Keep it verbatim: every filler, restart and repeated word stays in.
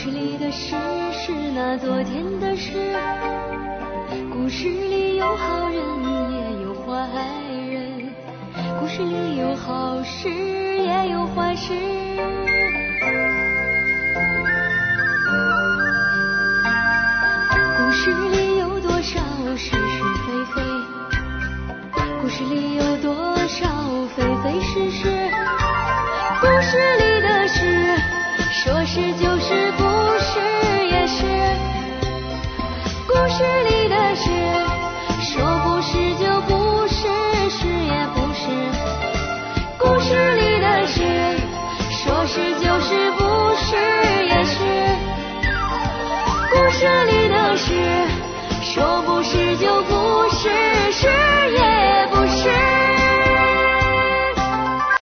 事里的事是那昨天的事，故事里有好人也有坏人，故事里有好事也有坏事。故事里有多少是是非非，故事里有多少非非是是，故事里的事说是